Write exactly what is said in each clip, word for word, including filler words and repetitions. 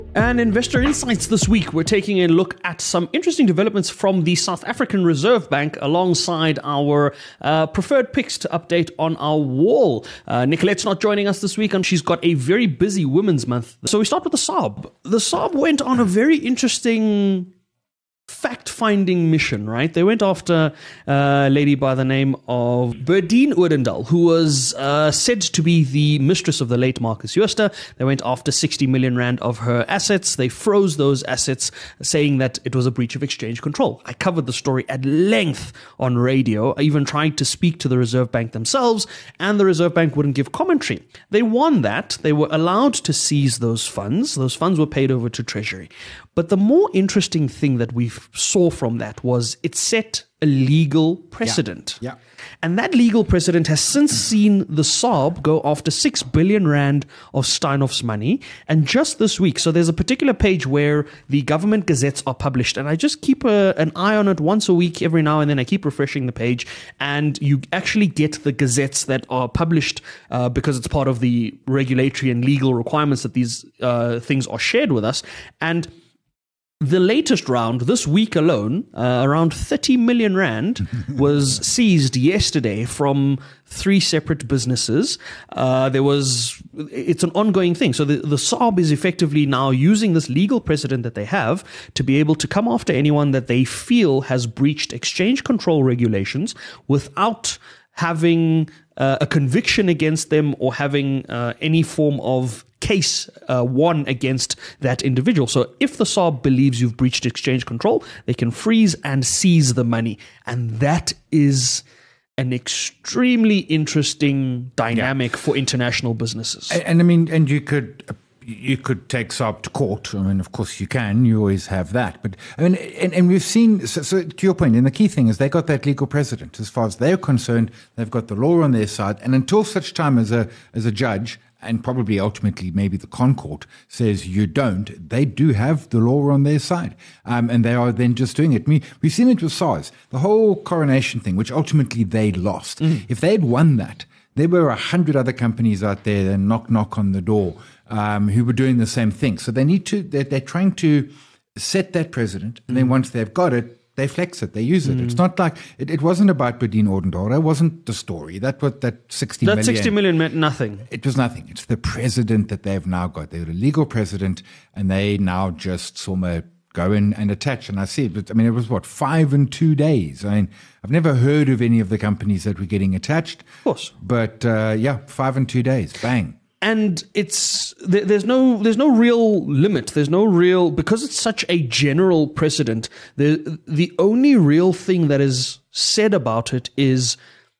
And Investor Insights this week, we're taking a look at some interesting developments from the South African Reserve Bank alongside our uh, preferred picks to update on our wall. Uh, Nicolette's not joining us this week and she's got a very busy Women's Month. So we start with the S A R B. The S A R B went on a very interesting fact-finding mission, right? They went after a lady by the name of Berdine Odendaal, who was uh, said to be the mistress of the late Marcus Jooste. They went after sixty million rand of her assets. They froze those assets, saying that it was a breach of exchange control. I covered the story at length on radio. I even tried to speak to the Reserve Bank themselves, and the Reserve Bank wouldn't give commentary. They won that. They were allowed to seize those funds. Those funds were paid over to Treasury. But the more interesting thing that we saw from that was it set a legal precedent. Yeah. yeah. And that legal precedent has since seen the S A R B go after six billion rand of Steinhoff's money. And just this week, so there's a particular page where the government gazettes are published. And I just keep a, an eye on it once a week, every now and then I keep refreshing the page. And you actually get the gazettes that are published uh, because it's part of the regulatory and legal requirements that these uh, things are shared with us. And the latest round, this week alone, uh, around thirty million rand was seized yesterday from three separate businesses. Uh, there was, it's an ongoing thing. So the, the S A R B is effectively now using this legal precedent that they have to be able to come after anyone that they feel has breached exchange control regulations without having uh, a conviction against them or having uh, any form of case uh, won against that individual. So if the S A R B believes you've breached exchange control, they can freeze and seize the money. And that is an extremely interesting dynamic yeah. for international businesses. And, and I mean, and you could you could take S A R B to court. I mean, of course you can. You always have that. But I mean, and, and we've seen, so, so to your point, and the key thing is they got that legal precedent. As far as they're concerned, they've got the law on their side. And until such time as a as a judge, and probably ultimately maybe the ConCourt says you don't, they do have the law on their side. Um, and they are then just doing it. I mean, we've seen it with SARS, the whole coronation thing, which ultimately they lost. Mm. If they'd won that, there were a hundred other companies out there that knock, knock on the door um, who were doing the same thing. So they need to, they're, they're trying to set that precedent. And mm. then once they've got it, they flex it, they use it. Mm. It's not like, it, it wasn't about Berdine Odendaal. That wasn't the story. That was that sixty that million. That sixty million meant nothing. It was nothing. It's the president that they've now got. They're a legal president, and they now just sort of go in and attach. And I see it, but I mean, it was what, five and two days. I mean, I've never heard of any of the companies that were getting attached. Of course. But uh, yeah, five and two days. Bang. And it's there, there's no there's no real limit. There's no real, because it's such a general precedent. The the only real thing that is said about it is,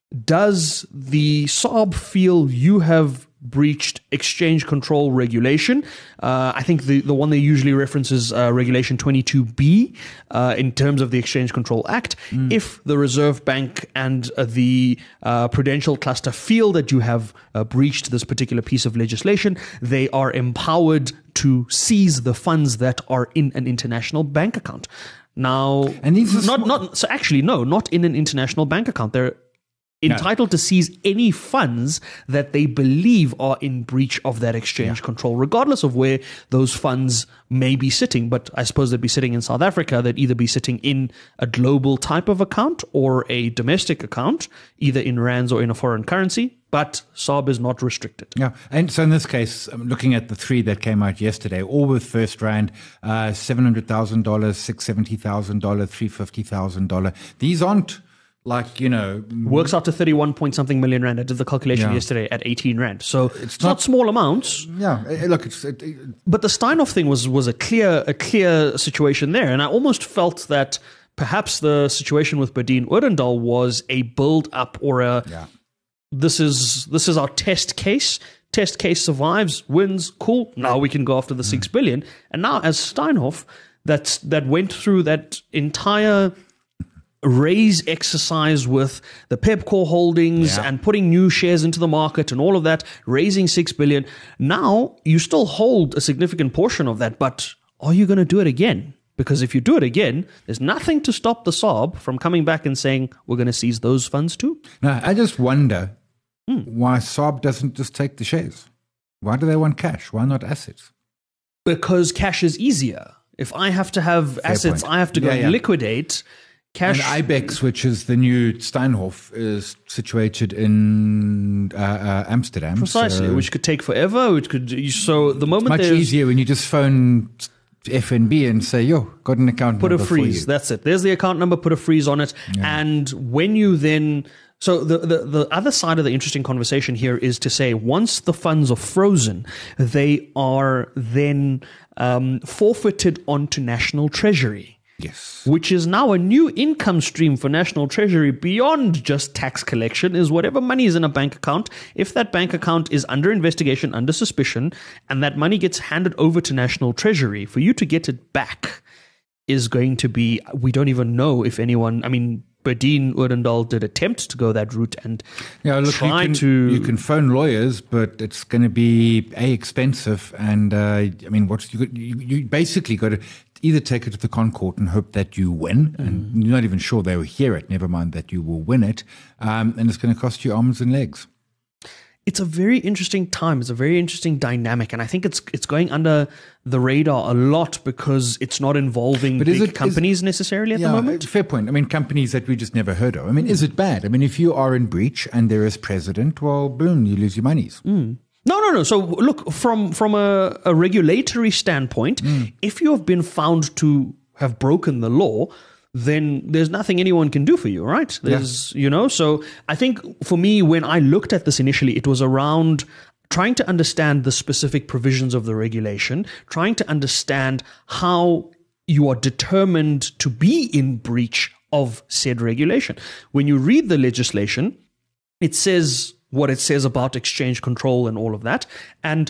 does the S A R B feel you have breached exchange control regulation? Uh, I think the, the one they usually reference is uh, Regulation twenty-two B uh, in terms of the Exchange Control Act. Mm. If the Reserve Bank and uh, the uh, Prudential Cluster feel that you have uh, breached this particular piece of legislation, they are empowered to seize the funds that are in an international bank account. Now, and these are not, sm- not, so actually, no, not in an international bank account. They're entitled no. to seize any funds that they believe are in breach of that exchange yeah. control, regardless of where those funds may be sitting. But I suppose they'd be sitting in South Africa. They'd either be sitting in a global type of account or a domestic account, either in rands or in a foreign currency. But S A R B is not restricted. Yeah, and so in this case, I'm looking at the three that came out yesterday, all with first rand, uh, seven hundred thousand dollars, six hundred seventy thousand dollars, three hundred fifty thousand dollars. These aren't like, you know, works out to thirty-one point something million rand. I did the calculation yeah. yesterday at eighteen rand. So it's, it's not, not small amounts. Yeah, look, it's. It, it, but the Steinhoff thing was was a clear a clear situation there, and I almost felt that perhaps the situation with Berdine Odendaal was a build up or a. Yeah. This is this is our test case. Test case survives, wins, cool. Now we can go after the mm. six billion. And now, as Steinhoff, that's that went through that entire raise exercise with the Pepkor holdings yeah. and putting new shares into the market and all of that, raising six billion. Now you still hold a significant portion of that, but are you going to do it again? Because if you do it again, there's nothing to stop the S A R B from coming back and saying, we're going to seize those funds too. Now, I just wonder hmm. why S A R B doesn't just take the shares. Why do they want cash? Why not assets? Because cash is easier. If I have to have Fair assets, point. I have to go Yeah, and yeah. liquidate. Cash. And Ibex, which is the new Steinhoff, is situated in uh, uh, Amsterdam. Precisely, so which could take forever. Which could so the moment much there's easier when you just phone F N B and say, "Yo, got an account put a number for freeze. you." That's it. There's the account number. Put a freeze on it. And when you then so the, the the other side of the interesting conversation here is to say once the funds are frozen, they are then um, forfeited onto National Treasury. Yes. Which is now a new income stream for National Treasury beyond just tax collection, is whatever money is in a bank account. If that bank account is under investigation, under suspicion, and that money gets handed over to National Treasury, for you to get it back is going to be, we don't even know if anyone, I mean, Berdine Odendaal did attempt to go that route and Yeah, look, you try can, to... you can phone lawyers, but it's going to be a expensive, and uh, I mean, what's you, you you basically got to either take it to the Con Court and hope that you win, and you're not even sure they will hear it. Never mind that you will win it, um, and it's going to cost you arms and legs. It's a very interesting time. It's a very interesting dynamic, and I think it's it's going under the radar a lot because it's not involving But is big it- is- companies necessarily at the moment. Fair point. I mean, companies that we just never heard of. I mean, is it bad? I mean, if you are in breach and there is precedent, well, boom, you lose your monies. No, no, no. So look, from from a, a regulatory standpoint, if you have been found to have broken the law, then there's nothing anyone can do for you, right? There's, you know, so I think for me, when I looked at this initially, it was around trying to understand the specific provisions of the regulation, trying to understand how you are determined to be in breach of said regulation. When you read the legislation, it says what it says about exchange control and all of that. And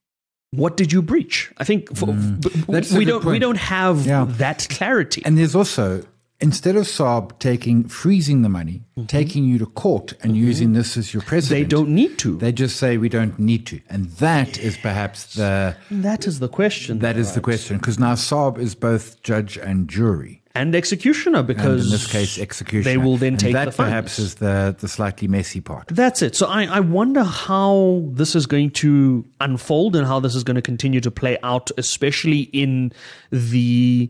what did you breach? I think for, b- That's a we good don't we point. don't have Yeah. that clarity. And there's also, instead of Saab taking, freezing the money, taking you to court and using this as your precedent. They don't need to. They just say we don't need to. And that is perhaps the, that is the question. that is the question. Because now Saab is both judge and jury. And executioner, because And in this case, executioner. they will then and take that the funds. perhaps is the, the slightly messy part. That's it. So I, I wonder how this is going to unfold and how this is going to continue to play out, especially in the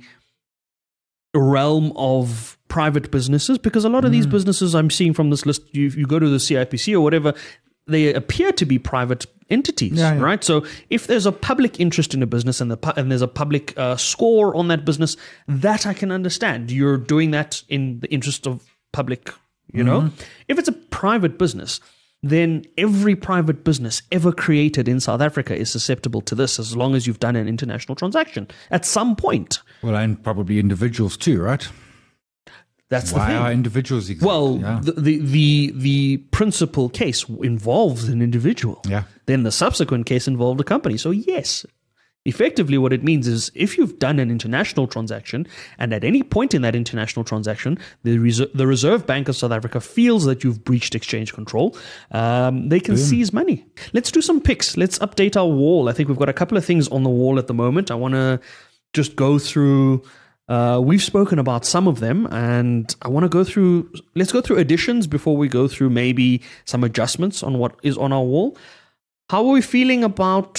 realm of private businesses, because a lot of these businesses I'm seeing from this list, you, you go to the C I P C or whatever, they appear to be private entities, Yeah, yeah. right? So if there's a public interest in a business and, the, pu- and there's a public uh, score on that business, that I can understand. You're doing that in the interest of public, you know? If it's a private business, then every private business ever created in South Africa is susceptible to this as long as you've done an international transaction at some point. Well, and probably individuals too, right? That's the Why thing. are individuals exempt? Well, yeah. the, the the the principal case involves an individual. Yeah. Then the subsequent case involved a company. So yes, effectively what it means is if you've done an international transaction and at any point in that international transaction, the Reserve, the Reserve Bank of South Africa feels that you've breached exchange control, um, they can seize money. Let's do some picks. Let's update our wall. I think we've got a couple of things on the wall at the moment. I want to just go through... Uh, we've spoken about some of them, and I want to go through. Let's go through additions before we go through maybe some adjustments on what is on our wall. How are we feeling about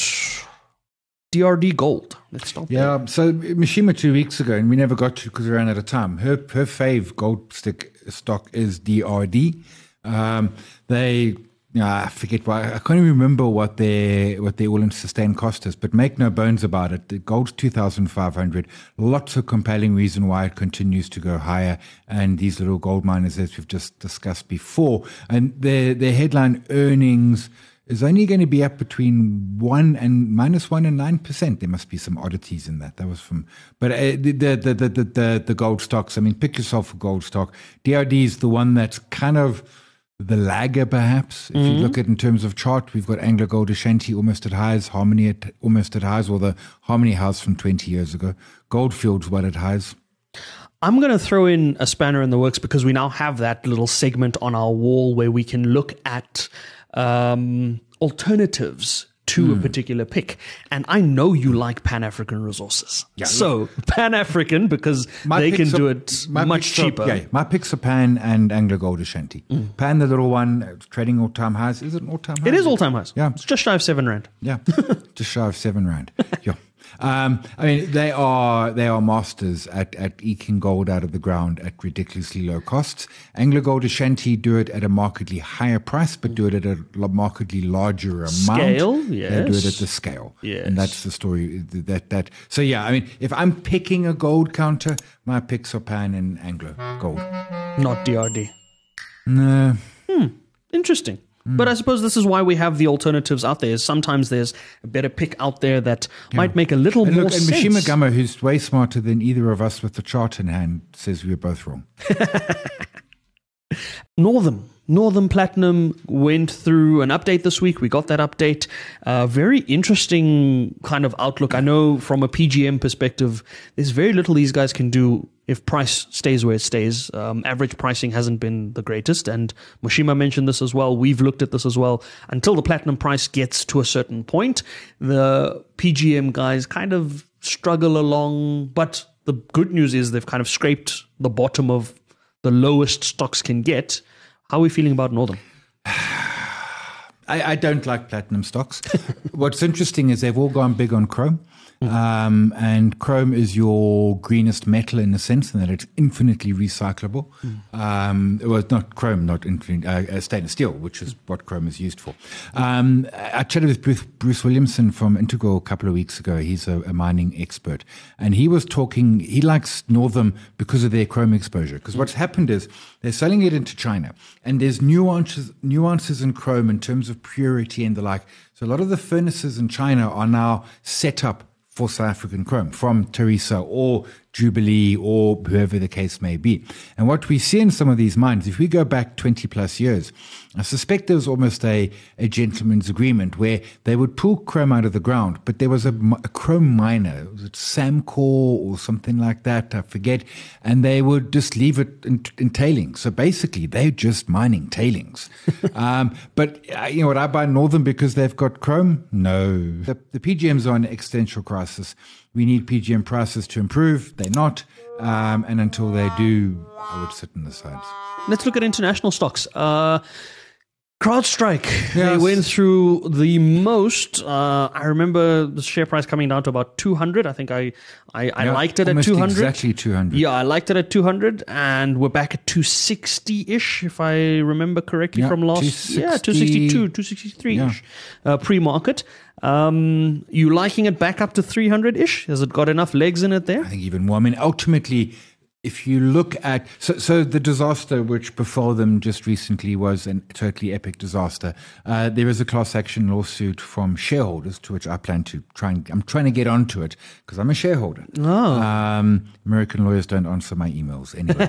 D R D Gold? Let's start there. Yeah, so Mishima two weeks ago, and we never got to because we ran out of time. Her her fave gold stick stock is D R D. Um, they, yeah, I forget why. I can't even remember what their what their all-in sustained cost is. But make no bones about it, the gold's two thousand five hundred. Lots of compelling reason why it continues to go higher. And these little gold miners, as we've just discussed before, and their their headline earnings is only going to be up between one and minus one and nine percent. There must be some oddities in that. That was from, but uh, the, the, the the the the gold stocks. I mean, pick yourself a gold stock. D R D is the one that's kind of the lagger, perhaps. If you look at in terms of chart, we've got Anglo Gold Ashanti almost at highs, Harmony at almost at highs, or the Harmony House from twenty years ago. Goldfields well at highs. I'm going to throw in a spanner in the works because we now have that little segment on our wall where we can look at um, alternatives to a particular pick. And I know you like Pan-African resources. Yeah, so Pan-African, because My they can picks do are- it my much picks are- cheaper. yeah, my picks are Pan and Anglo Gold Ashanti. Pan, the little one, uh, trading all-time highs. Is it an all-time high? It is all-time highs. Yeah. It's just shy of seven rand. Yeah, just shy of seven rand. Yeah. Um, I mean, they are they are masters at, at eking gold out of the ground at ridiculously low costs. AngloGold Ashanti do it at a markedly higher price, but do it at a markedly larger amount. Scale, yes. They do it at the scale. Yes. And that's the story. That that. So, yeah, I mean, if I'm picking a gold counter, my picks are Pan and Anglo Gold. Not D R D. No. Hmm. Interesting. Mm. But I suppose this is why we have the alternatives out there. Is sometimes there's a better pick out there that yeah. might make a little and more look, sense. And Mishima Gama, who's way smarter than either of us with the chart in hand, says we were both wrong. Northam. Northam Platinum went through an update this week. We got that update. Uh, very interesting kind of outlook. I know from a P G M perspective, there's very little these guys can do if price stays where it stays. Um, average pricing hasn't been the greatest. And Mushima mentioned this as well. We've looked at this as well. Until the platinum price gets to a certain point, the P G M guys kind of struggle along. But the good news is they've kind of scraped the bottom of the lowest stocks can get. How are we feeling about Northam? I, I don't like platinum stocks. What's interesting is they've all gone big on chrome. Um, and chrome is your greenest metal in the sense in that it's infinitely recyclable. Mm. Um, well, it's not chrome, not infinite, uh, stainless steel, which is what chrome is used for. Um, I chatted with Bruce, Bruce Williamson from Integral a couple of weeks ago. He's a, a mining expert. And he was talking, he likes Northam because of their chrome exposure. Because mm. what's happened is they're selling it into China. And there's nuances, nuances in chrome in terms of purity and the like. So a lot of the furnaces in China are now set up for South African chrome from Teresa or Jubilee or whoever the case may be. And what we see in some of these mines, if we go back twenty plus years, I suspect there was almost a, a gentleman's agreement where they would pull chrome out of the ground, but there was a, a chrome miner, was it Samcor or something like that, I forget, and they would just leave it in, in tailings. So basically, they're just mining tailings. um, but uh, you know what, I buy Northam because they've got chrome? No. The, the P G Ms are in an existential crisis. We need P G M prices to improve. They're not. Um, and until they do, I would sit on the sides. Let's look at international stocks. Uh, CrowdStrike, yes. They went through the most. Uh, I remember the share price coming down to about two hundred. I think I I, I yeah, liked it at two hundred. Exactly two hundred. Yeah, I liked it at two hundred. And we're back at two sixty-ish, if I remember correctly, yeah, from last. two sixty, yeah, two sixty-two, two sixty-three-ish yeah. uh, pre-market. Um, you liking it back up to three hundred-ish? Has it got enough legs in it there? I think even more. I mean, ultimately, if you look at, so, so the disaster which befell them just recently was a totally epic disaster. Uh, there is a class action lawsuit from shareholders to which I plan to try and, I'm trying to get onto it because I'm a shareholder. Oh. Um, American lawyers don't answer my emails anyway.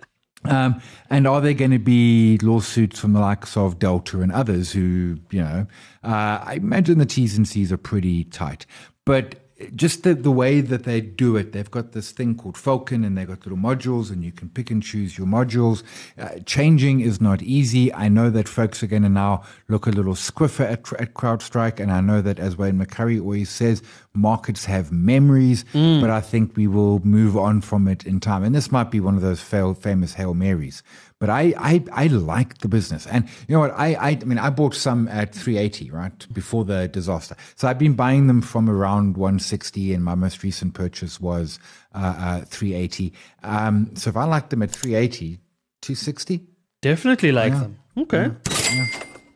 Um, and are there going to be lawsuits from the likes of Delta and others who, you know, uh, I imagine the T's and C's are pretty tight, but just the, the way that they do it, they've got this thing called Falcon and they've got little modules and you can pick and choose your modules. Uh, changing is not easy. I know that folks are going to now look a little squiffer at, at CrowdStrike. And I know that, as Wayne McCurry always says, markets have memories, mm. but I think we will move on from it in time. And this might be one of those fail, famous Hail Marys. But I, I, I like the business. And you know what? I, I, I mean, I bought some at three eighty, right? Before the disaster. So I've been buying them from around one sixty and my most recent purchase was, uh, uh, three eighty. Um, so if I like them at three eighty, two sixty? Definitely like yeah. them. Okay. Yeah. Yeah.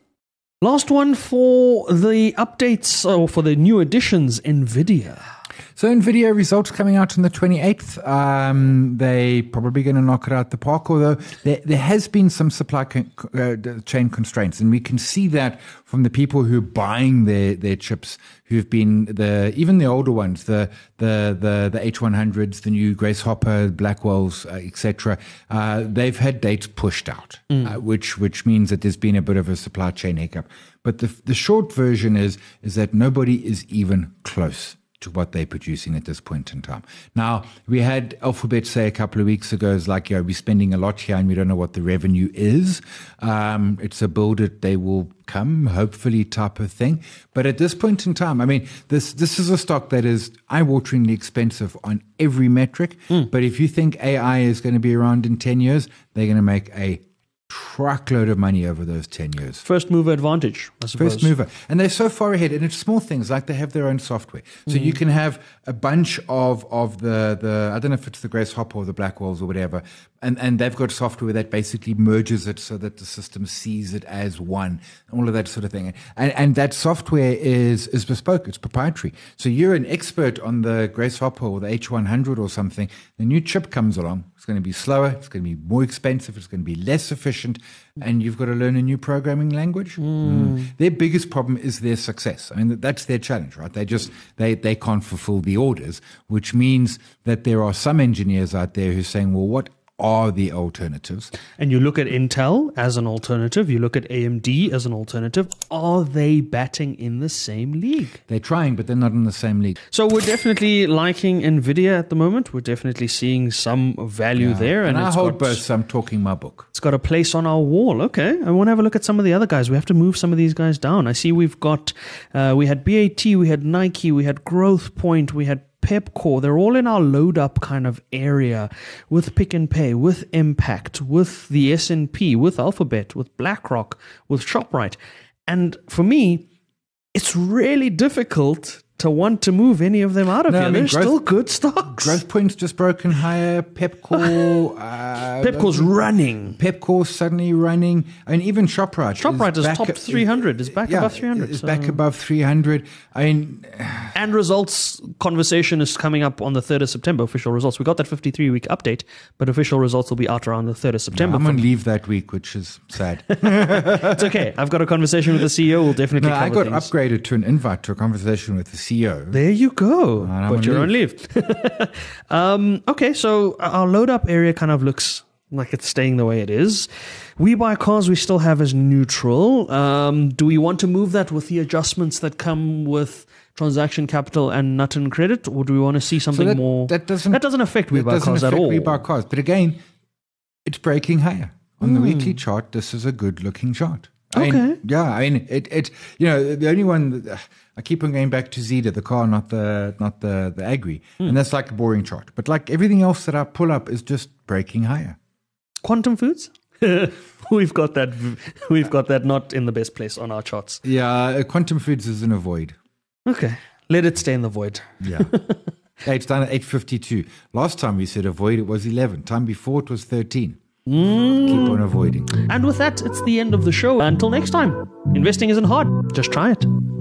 Last one for the updates or for the new additions, NVIDIA. So NVIDIA results coming out on the twenty-eighth. Um, they probably going to knock it out the park, although there, there has been some supply con- uh, chain constraints. And we can see that from the people who are buying their, their chips, who've been the, even the older ones, the, the, the, the H one hundreds, the new Grace Hopper, Blackwells, uh, et cetera. Uh, they've had dates pushed out, mm. uh, which, which means that there's been a bit of a supply chain hiccup. But the, the short version is, is that nobody is even close to what they're producing at this point in time. Now, we had Alphabet say a couple of weeks ago, it's like, yeah, we're spending a lot here and we don't know what the revenue is. Um, it's a build it, they will come, hopefully type of thing. But at this point in time, I mean, this this is a stock that is eye-wateringly expensive on every metric. Mm. But if you think A I is going to be around in ten years, they're going to make a truckload of money over those ten years. First mover advantage, I suppose. First mover. And they're so far ahead. And it's small things like they have their own software. So mm. you can have a bunch of, of the, the, I don't know if it's the Grace Hopper or the Blackwells or whatever. And, and they've got software that basically merges it so that the system sees it as one, all of that sort of thing. And, and that software is, is bespoke. It's proprietary. So you're an expert on the Grace Hopper or the H one hundred or something. The new chip comes along. It's going to be slower. It's going to be more expensive. It's going to be less efficient. And you've got to learn a new programming language. Mm. Mm. Their biggest problem is their success. I mean, that's their challenge, right? They just, they, they can't fulfill the orders, which means that there are some engineers out there who are saying, well, what are the alternatives? And you look at Intel as an alternative, you look at A M D as an alternative. Are they batting in the same league? They're trying, but they're not in the same league. So we're definitely liking NVIDIA at the moment. We're definitely seeing some value yeah. there. And, and I it's hold got, both, so I'm talking my book. It's got a place on our wall. Okay. I want to have a look at some of the other guys. We have to move some of these guys down. I see we've got, uh, we had B A T, we had Nike, we had Growth Point, we had Pepcore. They're all in our load up kind of area with Pick and Pay, with Impact, with the S and P, with Alphabet, with BlackRock, with ShopRite. And for me, it's really difficult to want to move any of them out of no, here. I mean, They're growth, still good stocks. Growth Point's just broken higher. Pepcore. uh, Pepcore's running. Pepcore's suddenly running. I mean, even ShopRite. ShopRite is, is top three hundred. Is back yeah, above three hundred. Is so. back above three hundred. I mean, and results conversation is coming up on the third of September. Official results. We got that fifty-three week update, but official results will be out around the third of September. No, I'm on leave that week, which is sad. It's okay. I've got a conversation with the C E O. We'll definitely. No, cover I got things. upgraded to an invite to a conversation with the C E O. There you go. But you're on leave. um, okay, so our load up area kind of looks like it's staying the way it is. We buy cars we still have as neutral. Um, do we want to move that with the adjustments that come with transaction capital and nut and credit, or do we want to see something so that, more? That doesn't that doesn't affect we that buy doesn't cars affect at all. We buy cars, but again, it's breaking higher on mm. the weekly chart. This is a good looking chart. I Okay. mean, yeah, I mean, it, it, you know, the only one that, uh, I keep on going back to Zeta, the car, not the, not the, the agri. Mm. And that's like a boring chart. But like everything else that I pull up is just breaking higher. Quantum Foods? we've got that, we've got that not in the best place on our charts. Yeah, uh, Quantum Foods is in a void. Okay. Let it stay in the void. Yeah. Yeah, it's done at eight fifty-two. Last time we said avoid, it was eleven. Time before it was thirteen. Mm. Keep on avoiding. And with that, it's the end of the show. Until next time, investing isn't hard. Just try it.